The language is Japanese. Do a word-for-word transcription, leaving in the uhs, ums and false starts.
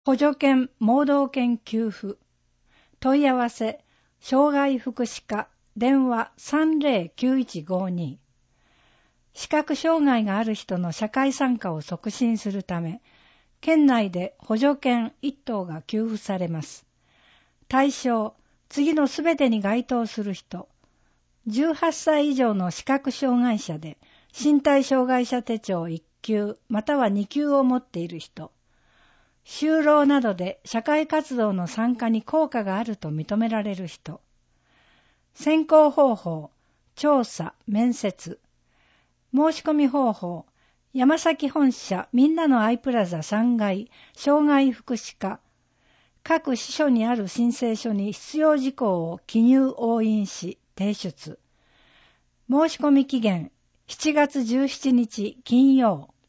補助犬・盲導犬給付。問い合わせ、障害福祉課、電話 さんぜろきゅういちごに。視覚障害がある人の社会参加を促進するため、県内で補助犬いっとうが給付されます。対象、次のすべてに該当する人。じゅうはっさい以上の視覚障害者で、身体障害者手帳いっきゅうまたはにきゅうを持っている人。就労などで社会活動の参加に効果があると認められる人。選考方法、調査、面接。申し込み方法、山崎本社みんなのアイプラザさんがい障害福祉課。各支所にある申請書に必要事項を記入押印し提出。申し込み期限しちがつじゅうしちにち金曜。